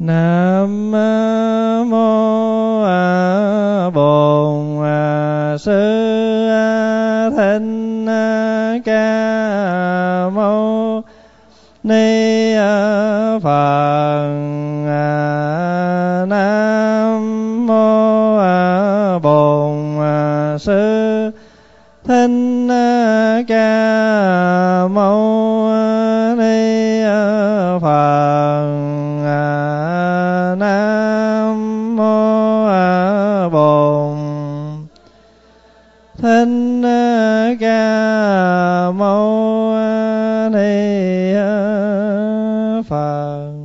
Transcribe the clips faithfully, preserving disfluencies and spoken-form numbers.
Nam mô Bổn Sư Thích Ca Mâu Ni Phật. Nam mô Bổn Sư Thích Ca Mâu Ni Phật. Nam mô Bổn Thích Ca Mâu Ni Phật.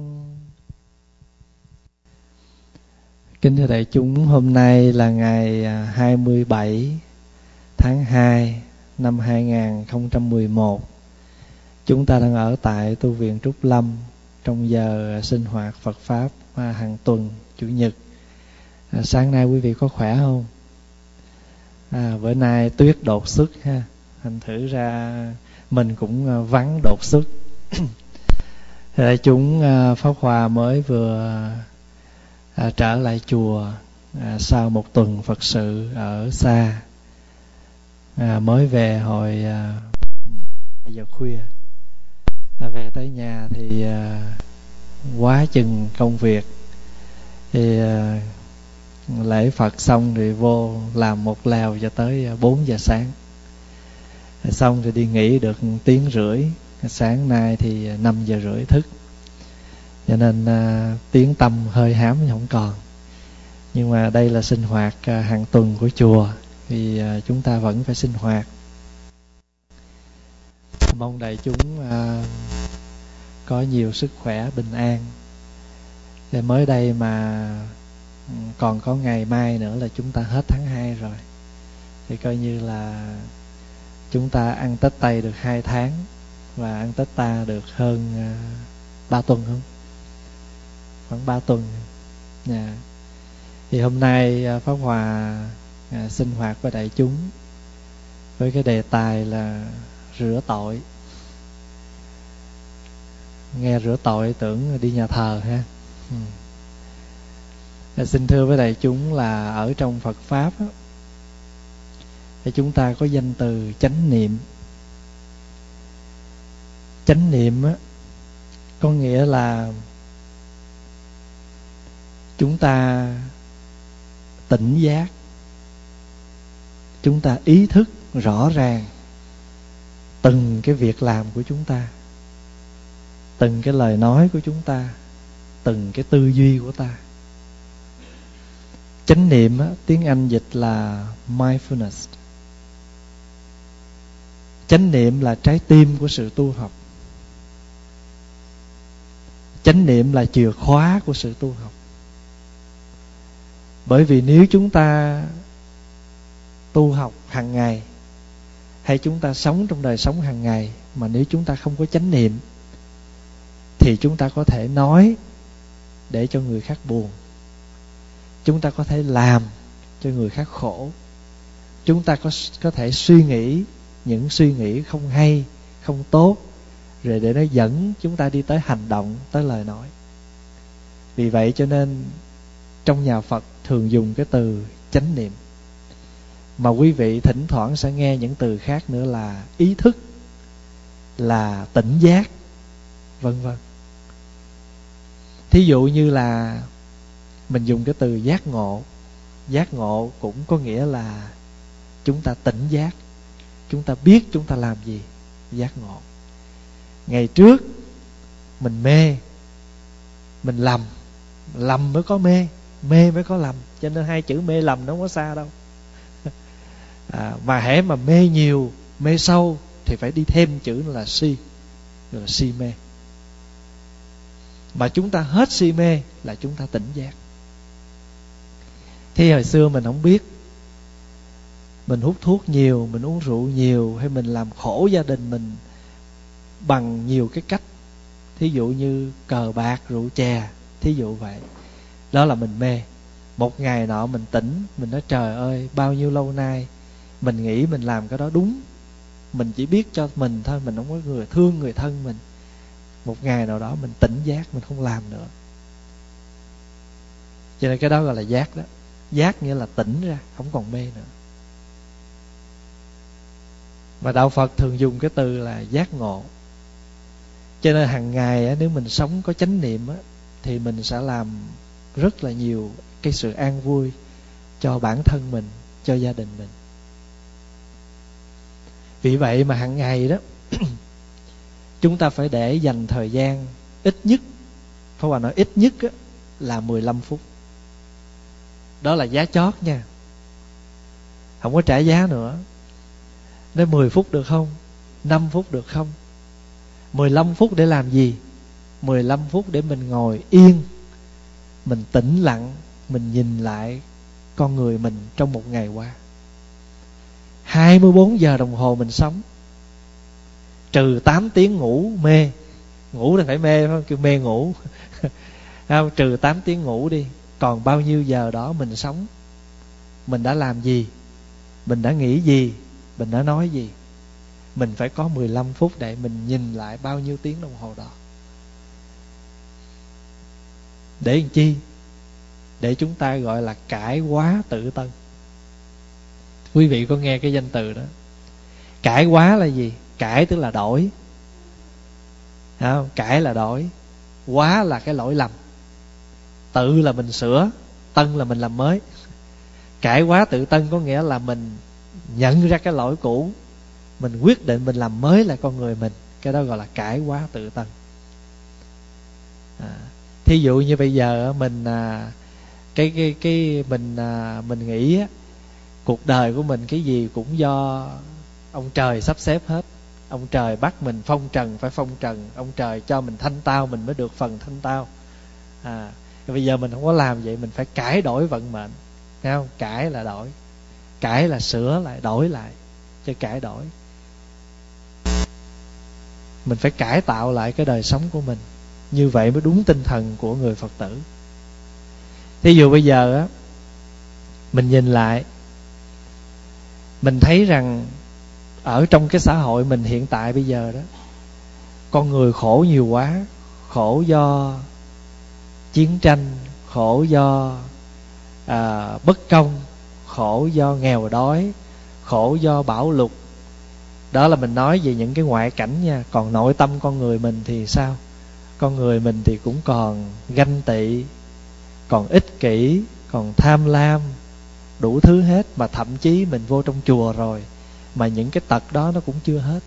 Kính thưa đại chúng, hôm nay là ngày hai mươi bảy tháng hai năm hai nghìn không trăm mười một. Chúng ta đang ở tại tu viện Trúc Lâm trong giờ sinh hoạt Phật Pháp hàng tuần Chủ nhật. À, sáng nay quý vị có khỏe không? À, bữa nay tuyết đột xuất ha, thành thử ra mình cũng vắng đột xuất. Đại chúng Pháp Hòa mới vừa à, trở lại chùa à, sau một tuần Phật sự ở xa. À, mới về hồi à, hai giờ khuya. À, về tới nhà thì à, quá chừng công việc. Thì à, lễ Phật xong rồi vô làm một lèo cho tới bốn giờ sáng. Xong rồi đi nghỉ được tiếng rưỡi. Sáng nay thì năm giờ rưỡi thức. Cho nên à, tiếng tâm hơi hám không còn. Nhưng mà đây là sinh hoạt à, hàng tuần của chùa, thì à, chúng ta vẫn phải sinh hoạt. Mong đại chúng à, có nhiều sức khỏe, bình an. Để mới đây mà còn có ngày mai nữa là chúng ta hết tháng hai rồi. Thì coi như là chúng ta ăn Tết Tây được hai tháng và ăn Tết Ta được hơn ba tuần không? Khoảng ba tuần. Yeah. Thì hôm nay Pháp Hòa à, sinh hoạt với đại chúng với cái đề tài là rửa tội. Nghe rửa tội tưởng đi nhà thờ ha. Ừ. À, xin thưa với đại chúng là ở trong Phật Pháp á, thì chúng ta có danh từ chánh niệm. Chánh niệm á, có nghĩa là chúng ta tỉnh giác, chúng ta ý thức rõ ràng từng cái việc làm của chúng ta, từng cái lời nói của chúng ta, từng cái tư duy của ta. Chánh niệm á, tiếng Anh dịch là mindfulness. Chánh niệm là trái tim của sự tu học. Chánh niệm là chìa khóa của sự tu học. Bởi vì nếu chúng ta tu học hàng ngày, hay chúng ta sống trong đời sống hàng ngày, mà nếu chúng ta không có chánh niệm, thì chúng ta có thể nói để cho người khác buồn, chúng ta có thể làm cho người khác khổ, chúng ta có, có thể suy nghĩ những suy nghĩ không hay, không tốt, rồi để nó dẫn chúng ta đi tới hành động, tới lời nói. Vì vậy cho nên trong nhà Phật thường dùng cái từ chánh niệm. Mà quý vị thỉnh thoảng sẽ nghe những từ khác nữa là ý thức, là tỉnh giác, vân vân. Thí dụ như là mình dùng cái từ giác ngộ. Giác ngộ cũng có nghĩa là chúng ta tỉnh giác, chúng ta biết chúng ta làm gì. Giác ngộ. Ngày trước mình mê, mình lầm, lầm mới có mê, mê mới có lầm. Cho nên hai chữ mê lầm nó không có xa đâu. à, Mà hễ mà mê nhiều, mê sâu thì phải đi thêm chữ là si, là si mê. Mà chúng ta hết si mê là chúng ta tỉnh giác. Thì hồi xưa mình không biết, mình hút thuốc nhiều, mình uống rượu nhiều, hay mình làm khổ gia đình mình bằng nhiều cái cách. Thí dụ như cờ bạc, rượu chè, thí dụ vậy. Đó là mình mê. Một ngày nọ mình tỉnh, mình nói trời ơi, bao nhiêu lâu nay mình nghĩ mình làm cái đó đúng, mình chỉ biết cho mình thôi, mình không có người thương người thân mình. Một ngày nào đó mình tỉnh giác, mình không làm nữa. Cho nên cái đó gọi là giác đó. Giác nghĩa là tỉnh ra, không còn mê nữa. Mà đạo Phật thường dùng cái từ là giác ngộ. Cho nên hàng ngày á, nếu mình sống có chánh niệm á, thì mình sẽ làm rất là nhiều cái sự an vui cho bản thân mình, cho gia đình mình. Vì vậy mà hàng ngày đó chúng ta phải để dành thời gian ít nhất, Pháp Hòa nói ít nhất á, là mười lăm phút. Đó là giá chót nha, không có trả giá nữa. Nói mười phút được không? năm phút được không? mười lăm phút để làm gì? mười lăm phút để mình ngồi yên, mình tĩnh lặng, mình nhìn lại con người mình trong một ngày qua. hai mươi bốn giờ đồng hồ mình sống, trừ tám tiếng ngủ mê. Ngủ là phải mê, phải không? Kêu mê ngủ. Không, trừ tám tiếng ngủ đi, còn bao nhiêu giờ đó mình sống? Mình đã làm gì? Mình đã nghĩ gì? Mình đã nói gì? Mình phải có mười lăm phút để mình nhìn lại bao nhiêu tiếng đồng hồ đó. Để làm chi? Để chúng ta gọi là cải hóa tự tân. Quý vị có nghe cái danh từ đó? Cải hóa là gì? Cải tức là đổi. Không? Cải là đổi, hóa là cái lỗi lầm, tự là mình sửa, tân là mình làm mới. Cải hóa tự tân có nghĩa là mình nhận ra cái lỗi cũ, mình quyết định mình làm mới lại con người mình. Cái đó gọi là cải hóa tự tân. à, Thí dụ như bây giờ mình à, cái cái cái mình à, mình nghĩ á, cuộc đời của mình cái gì cũng do ông trời sắp xếp hết. Ông trời bắt mình phong trần phải phong trần, ông trời cho mình thanh tao mình mới được phần thanh tao. À, bây giờ mình không có làm vậy, mình phải cải đổi vận mệnh. Thấy không? Cải là đổi, cải là sửa lại, đổi lại, chứ cải đổi. Mình phải cải tạo lại cái đời sống của mình. Như vậy mới đúng tinh thần của người Phật tử. Thí dụ bây giờ á, mình nhìn lại, mình thấy rằng ở trong cái xã hội mình hiện tại bây giờ đó, con người khổ nhiều quá. Khổ do chiến tranh, khổ do à, bất công, khổ do nghèo đói, khổ do bão lụt. Đó là mình nói về những cái ngoại cảnh nha. Còn nội tâm con người mình thì sao? Con người mình thì cũng còn ganh tị, còn ích kỷ, còn tham lam, đủ thứ hết. Mà thậm chí mình vô trong chùa rồi mà những cái tật đó nó cũng chưa hết.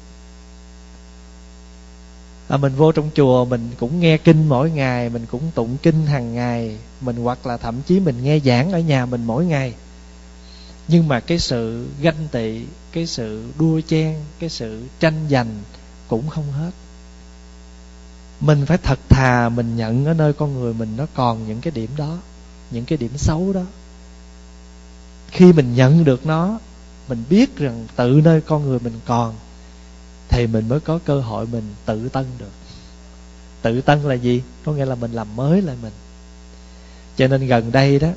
à, Mình vô trong chùa, mình cũng nghe kinh mỗi ngày, mình cũng tụng kinh hàng ngày, mình hoặc là thậm chí mình nghe giảng ở nhà mình mỗi ngày. Nhưng mà cái sự ganh tị, cái sự đua chen, cái sự tranh giành cũng không hết. Mình phải thật thà mình nhận ở nơi con người mình nó còn những cái điểm đó, những cái điểm xấu đó. Khi mình nhận được nó, mình biết rằng tự nơi con người mình còn, thì mình mới có cơ hội mình tự tân được. Tự tân là gì? Có nghĩa là mình làm mới lại mình. Cho nên gần đây đó,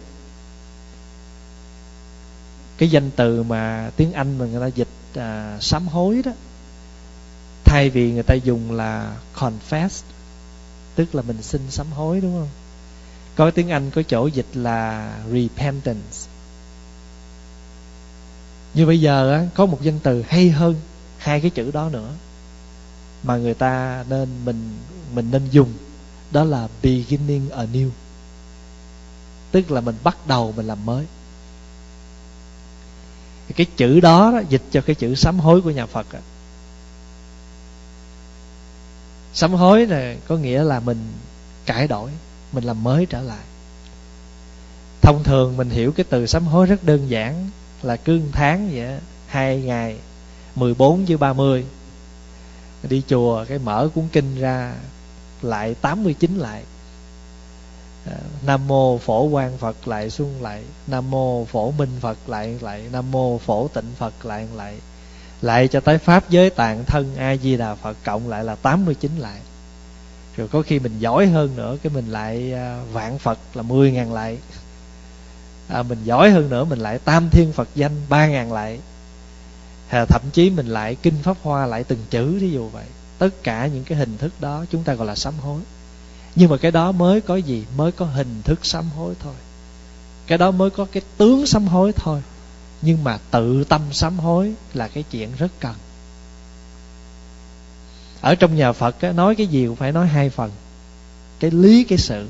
cái danh từ mà tiếng Anh mà người ta dịch à, sám hối đó, thay vì người ta dùng là confess, tức là mình xin sám hối, đúng không? Có tiếng Anh có chỗ dịch là repentance. Như bây giờ á, có một danh từ hay hơn hai cái chữ đó nữa mà người ta nên mình mình nên dùng, đó là beginning anew, tức là mình bắt đầu mình làm mới. Cái chữ đó, đó dịch cho cái chữ sám hối của nhà Phật á. Sám hối này có nghĩa là mình cải đổi, mình làm mới trở lại. Thông thường mình hiểu cái từ sám hối rất đơn giản, là cứ một tháng vậy á, hai ngày, mười bốn với ba mươi, đi chùa cái mở cuốn kinh ra lại tám mươi chín lại. Nam mô Phổ Quang Phật lại xuân lại, Nam mô Phổ Minh Phật lại lại, Nam mô Phổ Tịnh Phật lại lại, lại cho tới Pháp Giới Tạng Thân A Di Đà Phật cộng lại là tám mươi chín lại. Rồi có khi mình giỏi hơn nữa, cái mình lại vạn Phật là mười ngàn lại. à, Mình giỏi hơn nữa, mình lại tam thiên Phật danh ba ngàn lại. à, Thậm chí mình lại kinh Pháp Hoa lại từng chữ, ví dụ vậy. Tất cả những cái hình thức đó chúng ta gọi là sám hối. Nhưng mà cái đó mới có gì? Mới có hình thức sám hối thôi. Cái đó mới có cái tướng sám hối thôi. Nhưng mà tự tâm sám hối là cái chuyện rất cần. Ở trong nhà Phật á, nói cái gì cũng phải nói hai phần: cái lý, cái sự.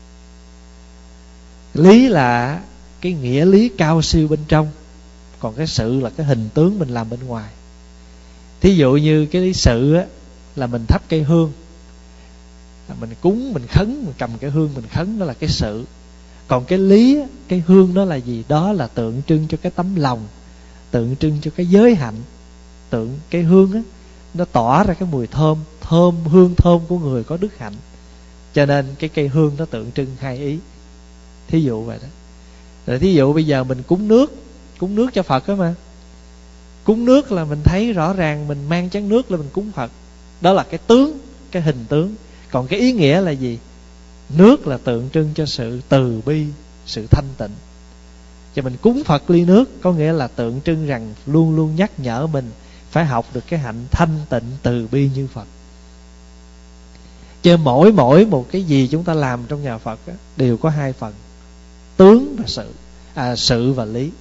Lý là cái nghĩa lý cao siêu bên trong, còn cái sự là cái hình tướng mình làm bên ngoài. Thí dụ như cái lý sự á, là mình thắp cây hương, mình cúng, mình khấn, mình cầm cái hương mình khấn, đó là cái sự. Còn cái lý, cái hương đó là gì? Đó là tượng trưng cho cái tấm lòng, tượng trưng cho cái giới hạnh. Tượng cái hương á, nó tỏa ra cái mùi thơm, thơm hương thơm của người có đức hạnh. Cho nên cái cây hương nó tượng trưng hai ý. Thí dụ vậy đó. Rồi thí dụ bây giờ mình cúng nước, cúng nước cho Phật đó mà. Cúng nước là mình thấy rõ ràng mình mang chén nước là mình cúng Phật. Đó là cái tướng, cái hình tướng. Còn cái ý nghĩa là gì? Nước là tượng trưng cho sự từ bi, sự thanh tịnh. Cho mình cúng Phật ly nước có nghĩa là tượng trưng rằng luôn luôn nhắc nhở mình phải học được cái hạnh thanh tịnh từ bi như Phật. Chứ mỗi mỗi một cái gì chúng ta làm trong nhà Phật á, đều có hai phần: tướng và sự, à, sự và lý.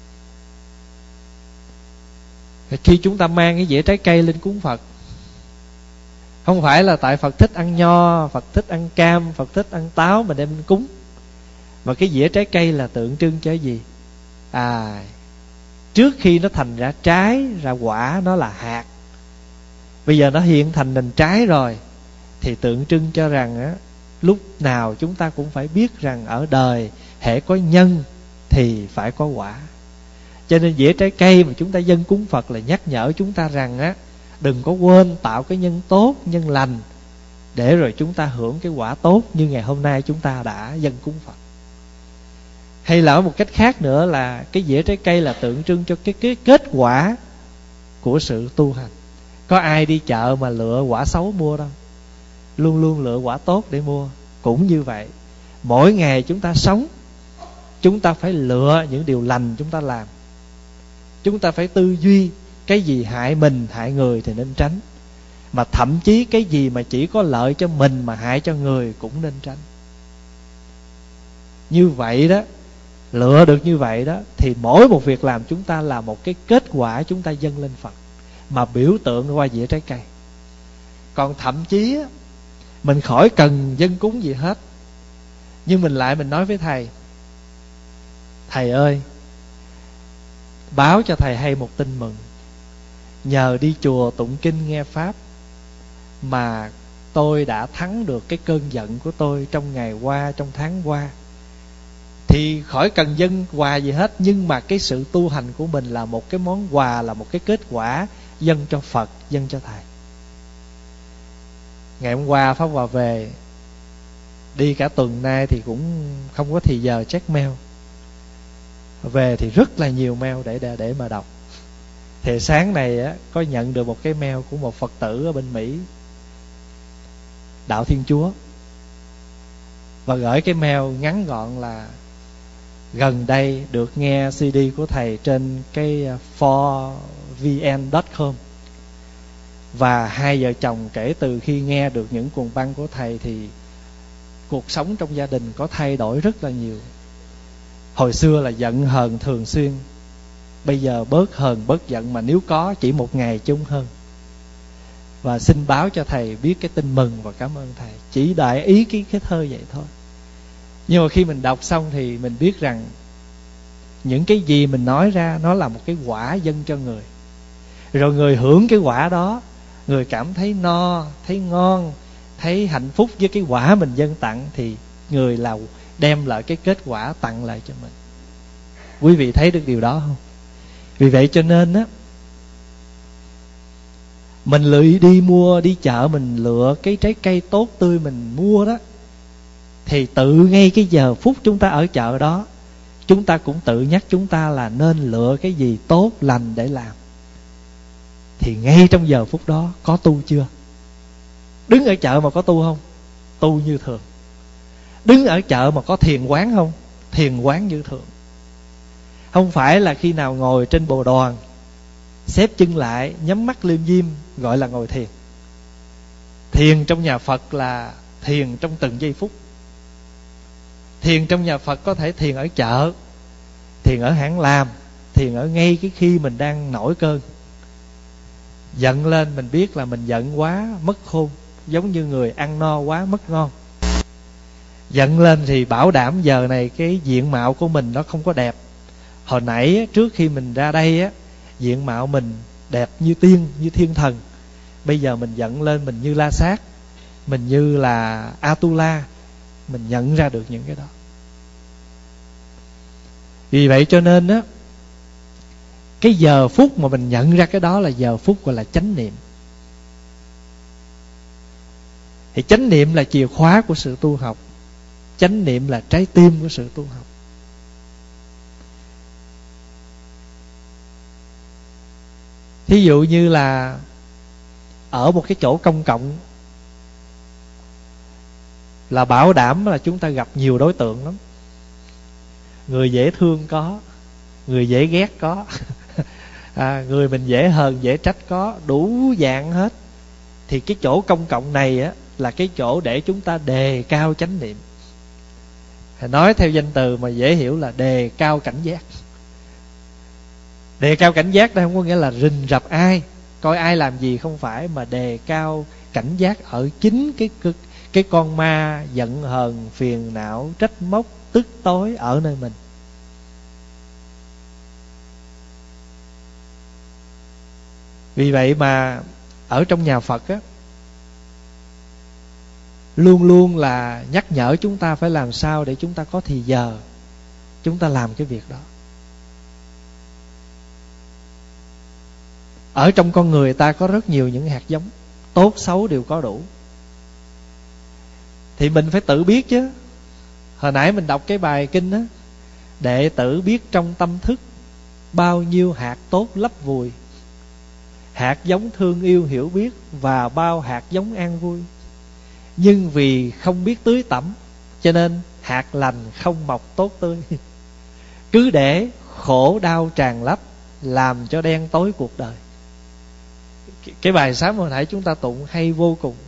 Khi chúng ta mang cái dĩa trái cây lên cúng Phật, không phải là tại Phật thích ăn nho, Phật thích ăn cam, Phật thích ăn táo mà đem cúng. Mà cái dĩa trái cây là tượng trưng cho gì? À, trước khi nó thành ra trái, ra quả, nó là hạt. Bây giờ nó hiện thành thành trái rồi, thì tượng trưng cho rằng á, lúc nào chúng ta cũng phải biết rằng ở đời hễ có nhân thì phải có quả. Cho nên dĩa trái cây mà chúng ta dâng cúng Phật là nhắc nhở chúng ta rằng á, đừng có quên tạo cái nhân tốt, nhân lành, để rồi chúng ta hưởng cái quả tốt như ngày hôm nay chúng ta đã dâng cúng Phật. Hay là ở một cách khác nữa là cái dĩa trái cây là tượng trưng cho cái, cái kết quả của sự tu hành. Có ai đi chợ mà lựa quả xấu mua đâu, luôn luôn lựa quả tốt để mua. Cũng như vậy, mỗi ngày chúng ta sống, chúng ta phải lựa những điều lành chúng ta làm. Chúng ta phải tư duy cái gì hại mình, hại người thì nên tránh. Mà thậm chí cái gì mà chỉ có lợi cho mình mà hại cho người cũng nên tránh. Như vậy đó, lựa được như vậy đó, thì mỗi một việc làm chúng ta là một cái kết quả chúng ta dâng lên Phật, mà biểu tượng qua dĩa trái cây. Còn thậm chí mình khỏi cần dâng cúng gì hết, nhưng mình lại mình nói với thầy: thầy ơi, báo cho thầy hay một tin mừng. Nhờ đi chùa tụng kinh nghe pháp mà tôi đã thắng được cái cơn giận của tôi trong ngày qua, trong tháng qua. Thì khỏi cần dâng quà gì hết, nhưng mà cái sự tu hành của mình là một cái món quà, là một cái kết quả dâng cho Phật, dâng cho thầy. Ngày hôm qua Pháp Hòa về, đi cả tuần nay thì cũng không có thì giờ check mail. Về thì rất là nhiều mail để để, để mà đọc. Thì sáng này á, có nhận được một cái mail của một Phật tử ở bên Mỹ, Đạo Thiên Chúa, và gửi cái mail ngắn gọn là: gần đây được nghe xê đê của thầy trên cái four v n chấm com, và hai vợ chồng kể từ khi nghe được những cuồng băng của thầy thì cuộc sống trong gia đình có thay đổi rất là nhiều. Hồi xưa là giận hờn thường xuyên, bây giờ bớt hờn bớt giận, mà nếu có chỉ một ngày chung hơn. Và xin báo cho thầy biết cái tin mừng và cảm ơn thầy. Chỉ đại ý cái, cái thơ vậy thôi. Nhưng mà khi mình đọc xong thì mình biết rằng những cái gì mình nói ra nó là một cái quả dâng cho người. Rồi người hưởng cái quả đó, người cảm thấy no, thấy ngon, thấy hạnh phúc với cái quả mình dâng tặng, thì người là đem lại cái kết quả tặng lại cho mình. Quý vị thấy được điều đó không? Vì vậy cho nên á, mình lựa đi mua, đi chợ mình lựa cái trái cây tốt tươi mình mua đó, thì tự ngay cái giờ phút chúng ta ở chợ đó, chúng ta cũng tự nhắc chúng ta là nên lựa cái gì tốt lành để làm. Thì ngay trong giờ phút đó có tu chưa? Đứng ở chợ mà có tu không? Tu như thường. Đứng ở chợ mà có thiền quán không? Thiền quán như thường. Không phải là khi nào ngồi trên bồ đoàn, xếp chân lại, nhắm mắt liêm diêm gọi là ngồi thiền. Thiền trong nhà Phật là thiền trong từng giây phút. Thiền trong nhà Phật có thể thiền ở chợ, thiền ở hãng làm, thiền ở ngay cái khi mình đang nổi cơn. Giận lên mình biết là mình giận quá mất khôn, giống như người ăn no quá mất ngon. Giận lên thì bảo đảm giờ này cái diện mạo của mình nó không có đẹp. Hồi nãy trước khi mình ra đây á, diện mạo mình đẹp như tiên, như thiên thần. Bây giờ mình giận lên mình như La Sát, mình như là Atula. Mình nhận ra được những cái đó. Vì vậy cho nên á, cái giờ phút mà mình nhận ra cái đó là giờ phút gọi là chánh niệm. Thì chánh niệm là chìa khóa của sự tu học. Chánh niệm là trái tim của sự tu học. Thí dụ như là ở một cái chỗ công cộng, là bảo đảm là chúng ta gặp nhiều đối tượng lắm. Người dễ thương có, người dễ ghét có, à, người mình dễ hờn dễ trách có, đủ dạng hết. Thì cái chỗ công cộng này á, là cái chỗ để chúng ta đề cao chánh niệm. Nói theo danh từ mà dễ hiểu là đề cao cảnh giác. Đề cao cảnh giác đây không có nghĩa là rình rập ai, coi ai làm gì, không phải, mà đề cao cảnh giác ở chính cái cái, cái con ma giận hờn, phiền não, trách móc, tức tối ở nơi mình. Vì vậy mà ở trong nhà Phật á, luôn luôn là nhắc nhở chúng ta phải làm sao để chúng ta có thì giờ chúng ta làm cái việc đó. Ở trong con người ta có rất nhiều những hạt giống, tốt xấu đều có đủ. Thì mình phải tự biết chứ. Hồi nãy mình đọc cái bài kinh á, đệ tử biết trong tâm thức bao nhiêu hạt tốt lấp vùi, hạt giống thương yêu hiểu biết và bao hạt giống an vui. Nhưng vì không biết tưới tẩm, cho nên hạt lành không mọc tốt tươi. Cứ để khổ đau tràn lấp, làm cho đen tối cuộc đời. Cái bài sám hồi nãy chúng ta tụng hay vô cùng.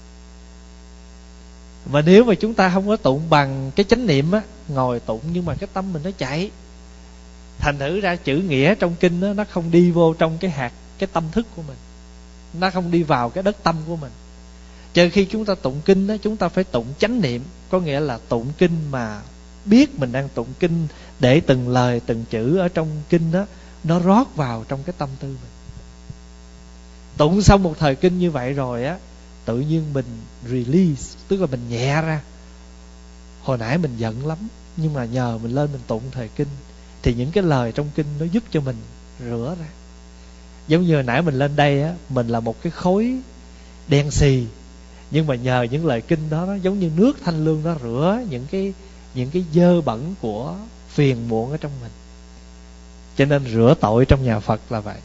Và nếu mà chúng ta không có tụng bằng cái chánh niệm á, ngồi tụng nhưng mà cái tâm mình nó chạy, thành thử ra chữ nghĩa trong kinh á, nó không đi vô trong cái hạt, cái tâm thức của mình, nó không đi vào cái đất tâm của mình. Cho khi chúng ta tụng kinh á, chúng ta phải tụng chánh niệm, có nghĩa là tụng kinh mà biết mình đang tụng kinh, để từng lời từng chữ ở trong kinh đó nó rót vào trong cái tâm tư mình. Tụng xong một thời kinh như vậy rồi á, tự nhiên mình release, tức là mình nhẹ ra. Hồi nãy mình giận lắm, nhưng mà nhờ mình lên mình tụng thời kinh, thì những cái lời trong kinh nó giúp cho mình rửa ra. Giống như hồi nãy mình lên đây á, mình là một cái khối đen xì, nhưng mà nhờ những lời kinh đó, nó giống như nước thanh lương, nó rửa những cái những cái dơ bẩn của phiền muộn ở trong mình. Cho nên rửa tội trong nhà Phật là vậy.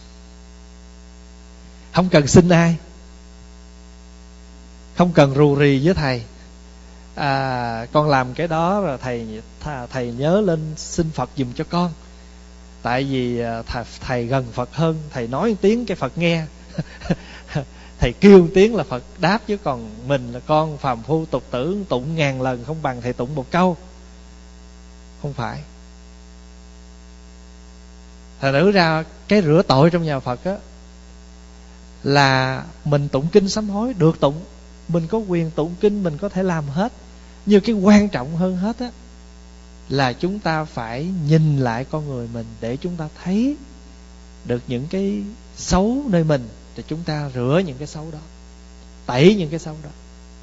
Không cần xin ai, không cần rù rì với thầy, à, con làm cái đó rồi thầy thầy nhớ lên xin Phật giùm cho con. Tại vì thầy, thầy gần Phật hơn, thầy nói một tiếng cái Phật nghe. Thầy kêu một tiếng là Phật đáp, chứ còn mình là con phàm phu tục tử, tụng ngàn lần không bằng thầy tụng một câu. Không phải. Thật nữ ra cái rửa tội trong nhà Phật á, là mình tụng kinh sám hối được tụng, mình có quyền tụng kinh, mình có thể làm hết. Nhưng cái quan trọng hơn hết á, là chúng ta phải nhìn lại con người mình, để chúng ta thấy được những cái xấu nơi mình, thì chúng ta rửa những cái xấu đó, tẩy những cái xấu đó.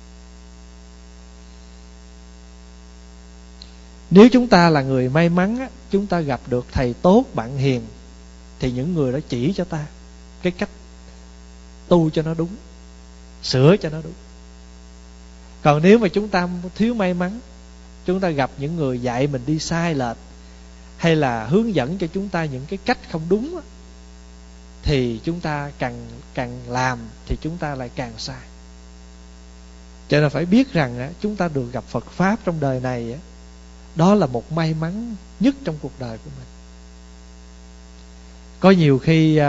Nếu chúng ta là người may mắn á, chúng ta gặp được thầy tốt, bạn hiền, thì những người đó chỉ cho ta cái cách tu cho nó đúng, sửa cho nó đúng. Còn nếu mà chúng ta thiếu may mắn, chúng ta gặp những người dạy mình đi sai lệch, hay là hướng dẫn cho chúng ta những cái cách không đúng á, thì chúng ta càng càng làm thì chúng ta lại càng sai. Cho nên phải biết rằng á, chúng ta được gặp Phật Pháp trong đời này á, đó là một may mắn nhất trong cuộc đời của mình. Có nhiều khi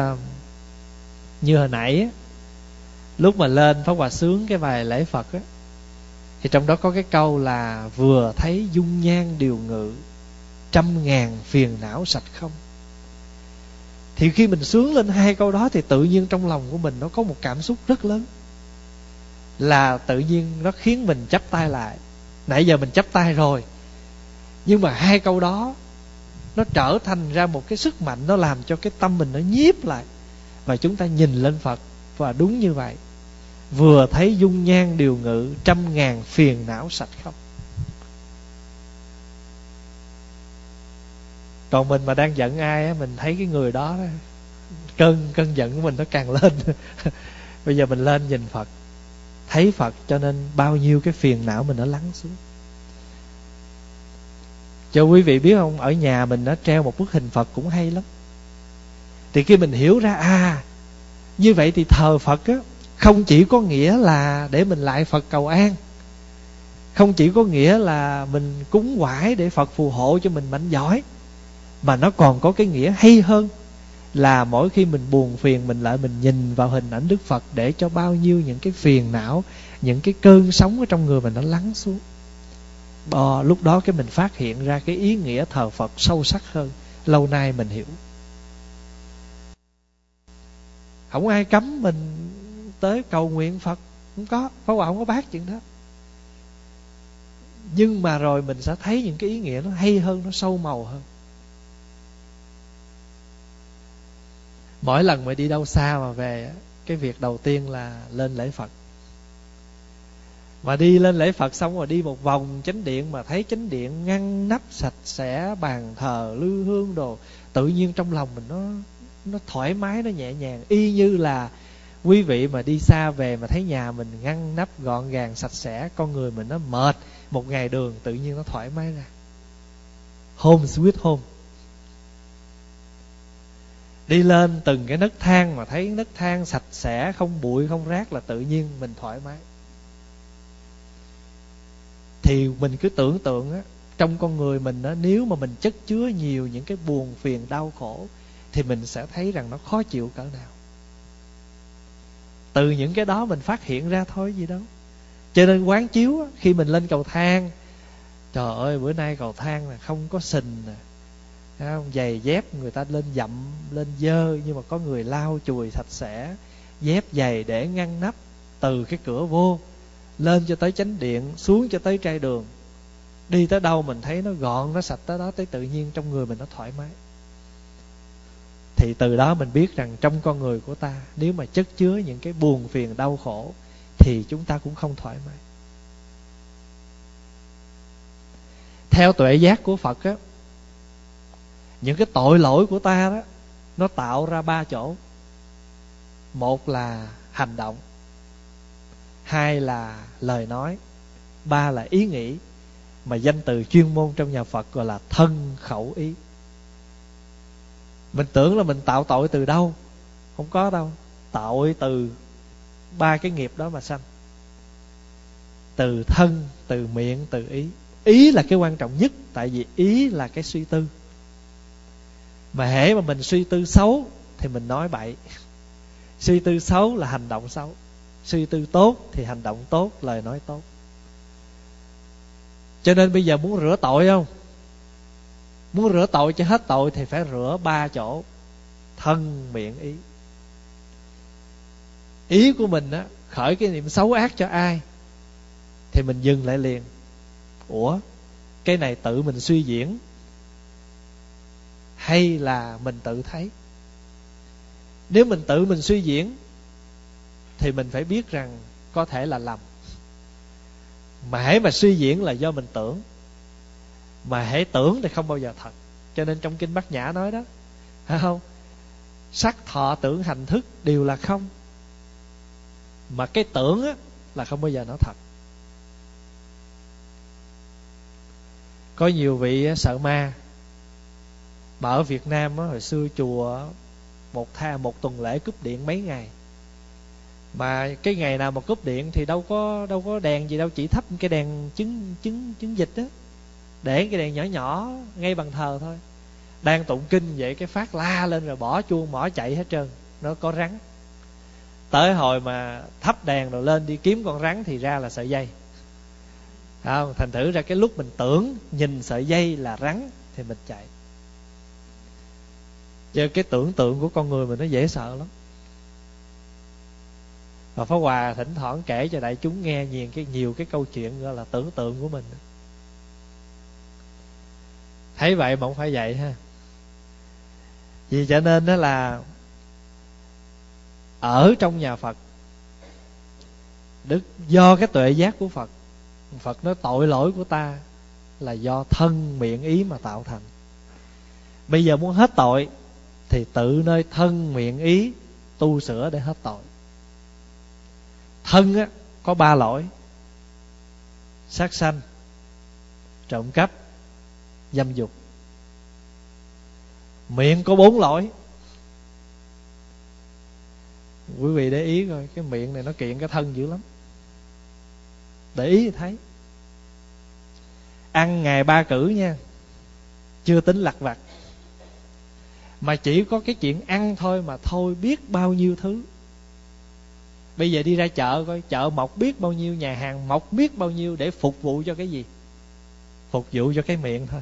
như hồi nãy á, lúc mà lên Pháp Hòa sướng cái bài lễ Phật á, Thì trong đó có cái câu là vừa thấy dung nhan điều ngự, trăm ngàn phiền não sạch không. Thì khi mình sướng lên hai câu đó thì tự nhiên trong lòng của mình nó có một cảm xúc rất lớn, là tự nhiên nó khiến mình chắp tay lại. Nãy giờ mình chắp tay rồi, nhưng mà hai câu đó nó trở thành ra một cái sức mạnh, nó làm cho cái tâm mình nó nhiếp lại, và chúng ta nhìn lên Phật. Và đúng như vậy, vừa thấy dung nhan điều ngự, trăm ngàn phiền não sạch không. Còn mình mà đang giận ai á, mình thấy cái người đó, cơn cơn giận của mình nó càng lên. Bây giờ mình lên nhìn Phật, thấy Phật, cho nên bao nhiêu cái phiền não mình nó lắng xuống. Cho quý vị biết không, ở nhà mình nó treo một bức hình Phật cũng hay lắm. Thì khi mình hiểu ra, à như vậy thì thờ Phật á, không chỉ có nghĩa là để mình lại Phật cầu an, không chỉ có nghĩa là mình cúng quải để Phật phù hộ cho mình mạnh giỏi, mà nó còn có cái nghĩa hay hơn, là mỗi khi mình buồn phiền, mình lại mình nhìn vào hình ảnh Đức Phật, để cho bao nhiêu những cái phiền não, những cái cơn sóng ở trong người mình nó lắng xuống. Ờ, lúc đó cái mình phát hiện ra cái ý nghĩa thờ Phật sâu sắc hơn, lâu nay mình hiểu. Không ai cấm mình tới cầu nguyện Phật, không có, Pháp Hòa không có bác chuyện đó. Nhưng mà rồi mình sẽ thấy những cái ý nghĩa nó hay hơn, nó sâu màu hơn. Mỗi lần mà đi đâu xa mà về, cái việc đầu tiên là lên lễ Phật. Mà đi lên lễ Phật xong rồi đi một vòng chánh điện, mà thấy chánh điện ngăn nắp sạch sẽ, bàn thờ lư hương đồ, tự nhiên trong lòng mình nó nó thoải mái, nó nhẹ nhàng. Y như là quý vị mà đi xa về mà thấy nhà mình ngăn nắp gọn gàng sạch sẽ, con người mình nó mệt một ngày đường, tự nhiên nó thoải mái ra. Home sweet home. Đi lên từng cái nấc thang mà thấy nấc thang sạch sẽ, không bụi không rác, là tự nhiên mình thoải mái. Thì mình cứ tưởng tượng á, trong con người mình á, nếu mà mình chất chứa nhiều những cái buồn phiền đau khổ, thì mình sẽ thấy rằng nó khó chịu cỡ nào. Từ những cái đó mình phát hiện ra thôi gì đâu. Cho nên quán chiếu á, khi mình lên cầu thang, trời ơi bữa nay cầu thang là không có sình nè, không? Giày dép người ta lên dặm, lên dơ, nhưng mà có người lau chùi sạch sẽ, dép giày để ngăn nắp, từ cái cửa vô lên cho tới chánh điện, xuống cho tới trai đường. Đi tới đâu mình thấy nó gọn, nó sạch tới đó, tới tự nhiên trong người mình nó thoải mái. Thì từ đó mình biết rằng trong con người của ta, nếu mà chất chứa những cái buồn phiền đau khổ, thì chúng ta cũng không thoải mái. Theo tuệ giác của Phật á, những cái tội lỗi của ta đó, nó tạo ra ba chỗ. Một là hành động, hai là lời nói, ba là ý nghĩ, mà danh từ chuyên môn trong nhà Phật gọi là thân khẩu ý. Mình tưởng là mình tạo tội từ đâu? Không có đâu. Tội từ ba cái nghiệp đó mà sanh. Từ thân, từ miệng, từ ý. Ý là cái quan trọng nhất, tại vì ý là cái suy tư. Mà hễ mà mình suy tư xấu thì mình nói bậy. Suy tư xấu là hành động xấu. Suy tư tốt thì hành động tốt, lời nói tốt. Cho nên bây giờ muốn rửa tội không? Muốn rửa tội cho hết tội thì phải rửa ba chỗ: thân, miệng, ý. Ý của mình á, khởi cái niệm xấu ác cho ai thì mình dừng lại liền. Ủa, cái này tự mình suy diễn hay là mình tự thấy? Nếu mình tự mình suy diễn thì mình phải biết rằng có thể là lầm. Mà hễ mà suy diễn là do mình tưởng. Mà hễ tưởng thì không bao giờ thật. Cho nên trong Kinh Bát Nhã nói đó, phải không? Sắc thọ tưởng hành thức đều là không. Mà cái tưởng á, là không bao giờ nó thật. Có nhiều vị sợ ma. Mà ở Việt Nam á, hồi xưa chùa một tha một tuần lễ cúp điện mấy ngày. Mà cái ngày nào mà cúp điện thì đâu có đâu có đèn gì đâu, chỉ thắp cái đèn chứng chứng chứng dịch á, để cái đèn nhỏ nhỏ ngay bàn thờ thôi. Đang tụng kinh vậy cái phát la lên rồi bỏ chuông bỏ chạy hết trơn. Nó có rắn. Tới hồi mà thắp đèn rồi lên đi kiếm con rắn thì ra là sợi dây. Không, thành thử ra cái lúc mình tưởng nhìn sợi dây là rắn thì mình chạy. Chứ cái tưởng tượng của con người mình nó dễ sợ lắm. Và Pháp Hòa thỉnh thoảng kể cho đại chúng nghe nhiều cái nhiều cái câu chuyện gọi là tưởng tượng của mình. Thấy vậy mà không phải vậy ha. Vì cho nên đó là ở trong nhà Phật, Đức do cái tuệ giác của Phật, Phật nói tội lỗi của ta là do thân miệng ý mà tạo thành. Bây giờ muốn hết tội thì tự nơi thân miệng ý tu sửa để hết tội. Thân á, có ba lỗi: sát sanh, trộm cắp, dâm dục. Miệng có bốn lỗi. Quý vị để ý coi, cái miệng này nó kiện cái thân dữ lắm. Để ý thì thấy. Ăn ngày ba cử nha, chưa tính lặt vặt, mà chỉ có cái chuyện ăn thôi mà thôi biết bao nhiêu thứ. Bây giờ đi ra chợ coi, chợ mọc biết bao nhiêu, nhà hàng mọc biết bao nhiêu để phục vụ cho cái gì? Phục vụ cho cái miệng thôi.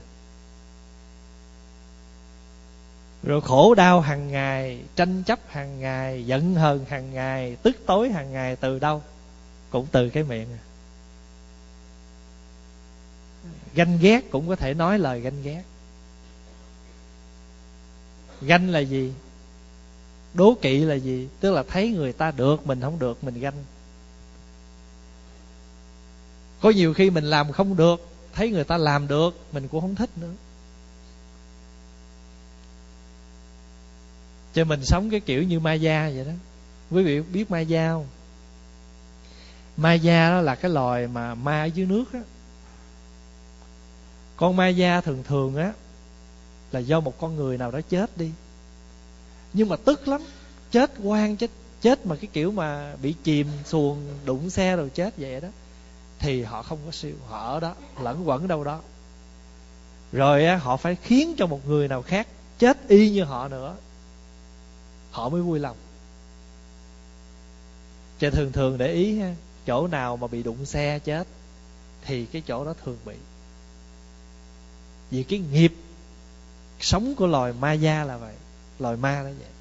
Rồi khổ đau hàng ngày, tranh chấp hàng ngày, giận hờn hàng ngày, tức tối hàng ngày, từ đâu? Cũng từ cái miệng. Ganh ghét cũng có thể nói lời ganh ghét. Ganh là gì? Đố kỵ là gì? Tức là thấy người ta được, mình không được, mình ganh. Có nhiều khi mình làm không được, thấy người ta làm được, mình cũng không thích nữa. Cho mình sống cái kiểu như Maya vậy đó. Quý vị biết Maya không? Maya đó là cái loài mà ma ở dưới nước á. Con Maya thường thường á là do một con người nào đó chết đi, nhưng mà tức lắm, chết oan, chết chết mà cái kiểu mà bị chìm xuồng, đụng xe rồi chết vậy đó, thì họ không có siêu, họ ở đó lẫn quẩn đâu đó. Rồi á, họ phải khiến cho một người nào khác chết y như họ nữa, họ mới vui lòng. Cho thường thường để ý ha, chỗ nào mà bị đụng xe chết thì cái chỗ đó thường bị. Vì cái nghiệp sống của loài Maya là vậy, loài ma là vậy.